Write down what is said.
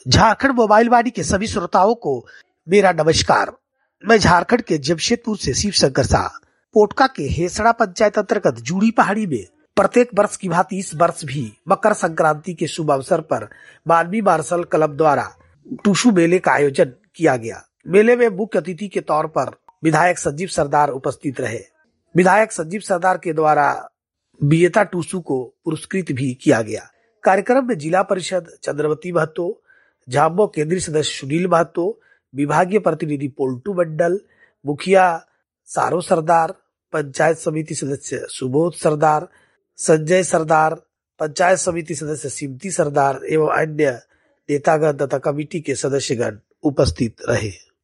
Jharkhand mobile वाणी के सभी श्रोताओं को मेरा नमस्कार। मैं झारखंड के जमशेदपुर से शिव शंकर शाह। पोटका के हेसड़ा पंचायत अंतर्गत जूड़ी पहाड़ी में प्रत्येक वर्ष की भांति इस वर्ष भी मकर संक्रांति के शुभ अवसर पर माननीय मार्शल क्लब द्वारा टूसू मेले का आयोजन किया गया। मेले में मुख्य अतिथि के तौर पर विधायक संजीव सरदार उपस्थित रहे। विधायक संजीव सरदार के द्वारा विजेता टूसू को पुरस्कृत भी किया गया। कार्यक्रम में जिला परिषद चंद्रवती महतो, झाम्बो केंद्रीय सदस्य सुनील महतो, विभागीय प्रतिनिधि पोल्टू मंडल, मुखिया सारो सरदार, पंचायत समिति सदस्य सुबोध सरदार, संजय सरदार, पंचायत समिति सदस्य सिमती सरदार एवं अन्य नेतागण तथा कमेटी के सदस्यगण उपस्थित रहे।